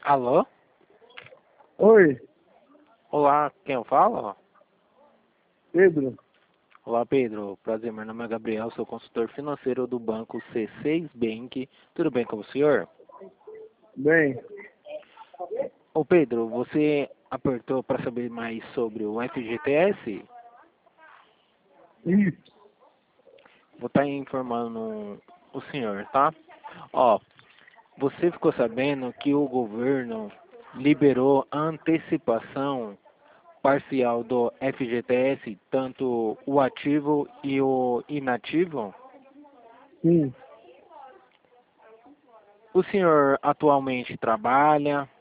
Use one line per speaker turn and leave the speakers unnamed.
Alô?
Oi,
Olá, quem eu falo?
Pedro.
Olá, Pedro. Prazer, meu nome é Gabriel, sou consultor financeiro do banco C6 Bank. Tudo bem com o senhor?
Bem,
Ô, Pedro, você apertou para saber mais sobre o FGTS?
isso.
Vou estar informando o senhor, tá? Ó, você ficou sabendo que o governo liberou a antecipação parcial do FGTS, tanto o ativo e o inativo?
Sim,
O senhor atualmente trabalha?